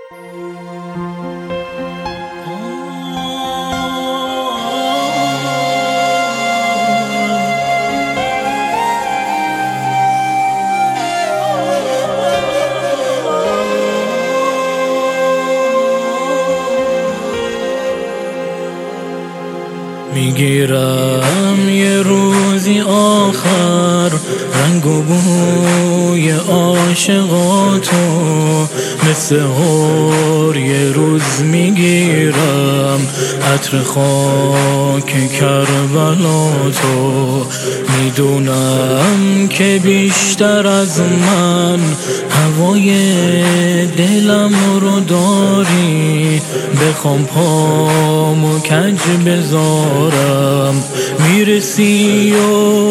میگیرم یه روزی آخر رنگ و بوی عاشقاتو، مثل هور یه روز میگیرم عطر خاک کربلاتو. میدونم که بیشتر از من هوای دلم رو داری، بخوام پامو کج بذارم میرسی و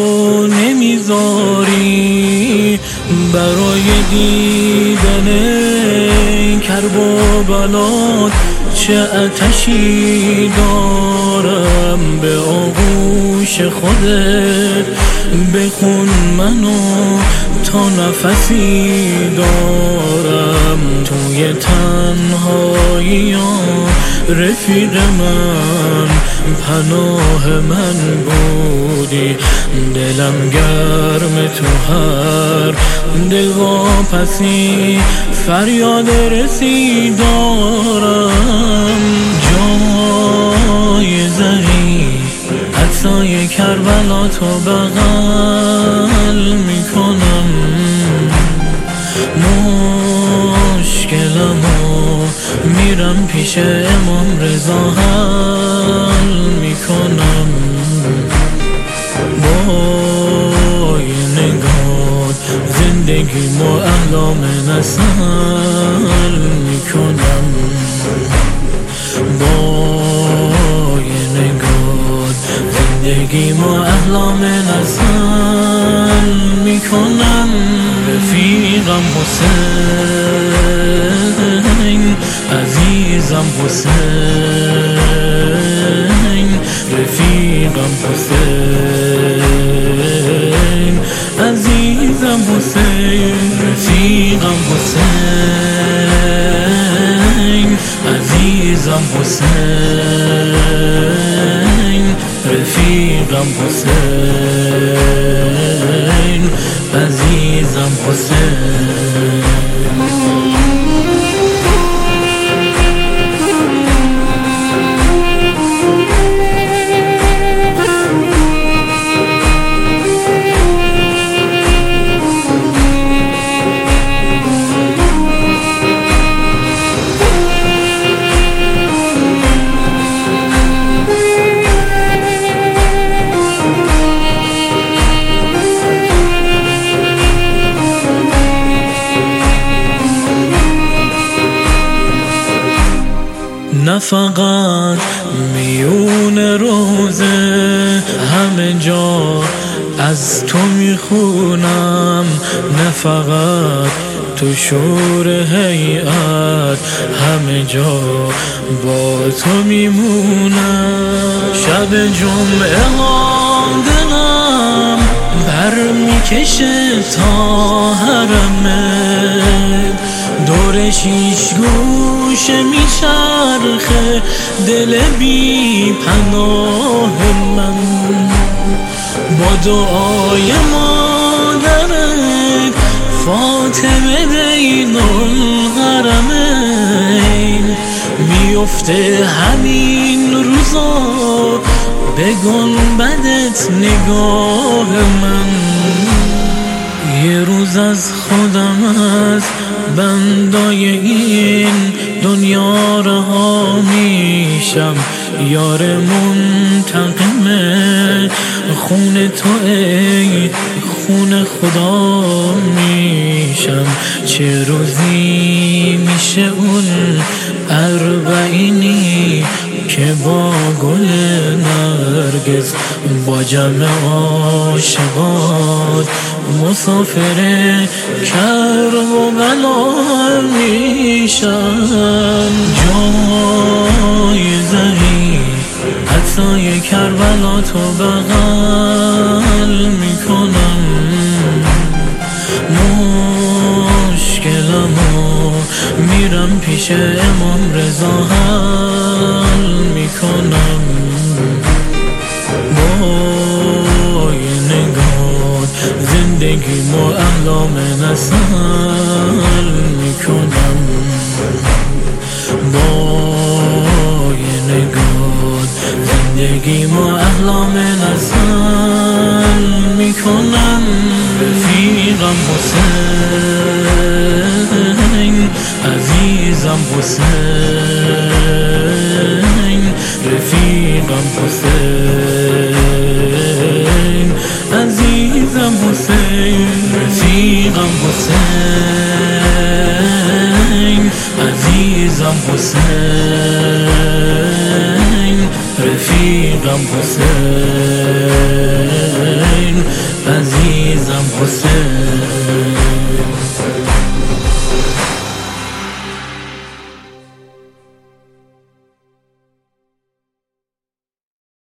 نمیذاری. برای دیدن کربلات چه آتشی دارم، به آغوش خودت بخون منو تا نفسی دارم. توی تنهایی رفیق من پناه من بودی، دلم گرم تو هر دلواپسی فریاد رسی دارم. جای زهی عطسای کربلاتو بغل میکنم، مشکلمو میرم پیش امام رضا حل میکنم. با یه نگاه زندگیمو احلام نسل میکنم، با یه نگاه زندگیمو احلام نسل میکنم. رفیقم حسین، عزیزم حسین، رفیقم حسین، عزیزم حسین، رفیقم حسین، عزیزم حسین، رفیقم حسین، عزیزم حسین. نه فقط میون روزه همه جا از تو میخونم، نه فقط تو شور هیئت همه جا با تو میمونم. شب جمعه ها دلم بر میکشه تا حرمت، دور شیش گوشه میچرخه دل بی پناه من. با دعای مادرت فاطمه بین الحرمین میفته همین روزا به گنبدت نگاه من. یه روز از خودم از بندای این دنیا رها میشم، یار منتقم خون تو ای خون خدا میشم. چه روزی میشه اون اربعینی که با گل نرگس با جمع عاشقات مسافر کربلا میشم. جای زهی عطسای کربلاتو بغل میکنم، مشکلمو میرم پیش امام رضا حل میکنم با یه نگاه زندگی ما احلام نسل میکنم با یه نگاه زندگی ما احلام نسل میکنم رفیقم حسین عزیزم حسین رفیقم حسین عزیزم حسین رفیقم حسین عزیزم حسین رفیقم حسین